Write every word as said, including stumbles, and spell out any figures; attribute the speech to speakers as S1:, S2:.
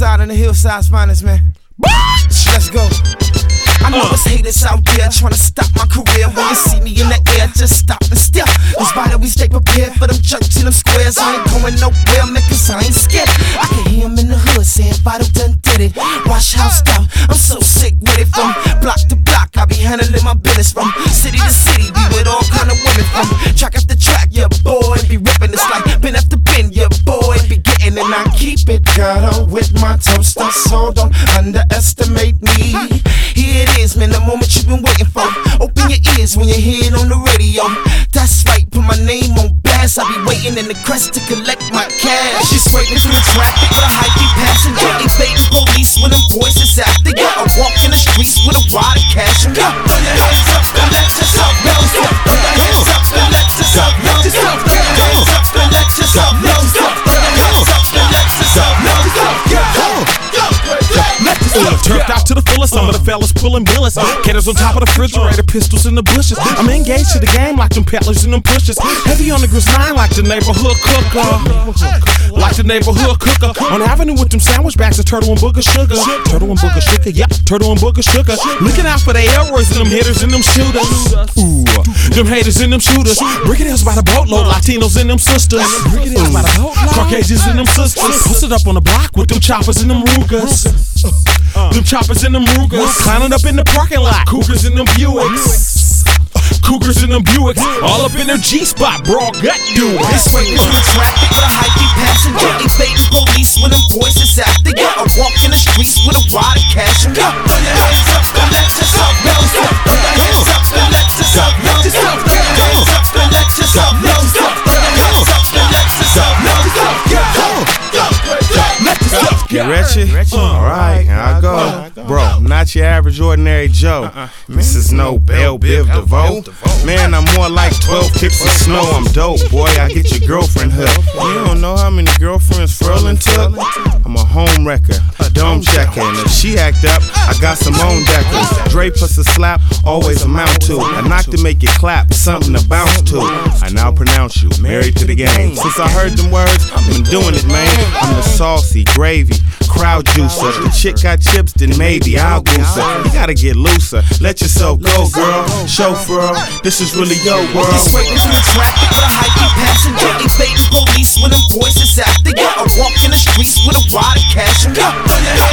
S1: Westside and the Hillside's finest, man. Let's go. I know it's haters out there trying to stop my career. When you see me in the air, just stop and stare. It's vital we stay prepared for them church and them squares. I ain't going nowhere, man, cause I ain't scared. I can hear him in the hood saying Vital done did it. Watch how stuff, I'm so sick with it. From block to block, I be handling my business. From city to city, be with all kind of women. From track after track, yeah boy, be ripping. It's like bin after bin, yeah boy, be getting. And I keep it ghetto with my toaster, so don't underestimate me. Here it is, man, the moment you've been waiting for. Open your ears when you hear it on the radio. That's right, put my name on blast. I be waiting in the crest to collect my cash. She's waiting through the traffic with a high key passenger. Evading police when them boys is after ya. I walk in the streets with a wad of cash. And throw your hands up and let yourself know. Throw your hands up and let yourself know. Throw your hands up and let yourself know. Throw your hands up and let yourself know.
S2: Turfed out to the fullest, some of the fellas pulling billets. Catters on top of the refrigerator, pistols in the bushes. I'm engaged to the game like them peddlers and them pushers. Heavy on the grind like the neighborhood cooker. Like the neighborhood cooker. On the avenue with them sandwich bags of turtle and booger sugar. Turtle and booger sugar, yep, turtle and booger sugar. Looking out for the airways and them hitters and them shooters. Ooh, them haters and them shooters. Brigadiers by the boatload, Latinos and them sisters. Brigadiers by the boatload, Caucasians and them sisters. Posted up on the block with them choppers and them Rugers. Uh, them choppers and them Rugers. Climbing up in the parking lot. Cougars and them Buicks. Cougars and them Buicks. All up in their G-spot, bro, gut do it.
S1: This way through the traffic with a high key passenger. Evading police when them boys is after ya. I walk in the streets with a wad of cash. And throw your hands up and let yourself know. Throw your hands up and let yourself know. Throw your hands up and let yourself know. Throw your hands up and let yourself know.
S3: You ready? Alright, here I go. Bro, I'm not your average ordinary Joe. This is no Belle Biv DeVoe. Man, I'm more like twelve kicks of snow. I'm dope, boy, I get your girlfriend hooked. You don't know how many girlfriends Ferlin took? I'm a home wrecker, a dome checker. And if she act up, I got some own deckers. Dre plus a slap, always amount to a knock to make it clap, something to bounce to. I now pronounce you married to the game. Since I heard them words, I've been doing it, man. I'm the saucy gravy crowd juicer. If the chick got chips, then maybe I'll goose her. You gotta get looser, let yourself go, girl. Chauffeur, this is really your world.
S1: This way through the traffic with a high key passenger. Evading police when them boys is after ya. I walk in the streets with a wad of cash. And throw your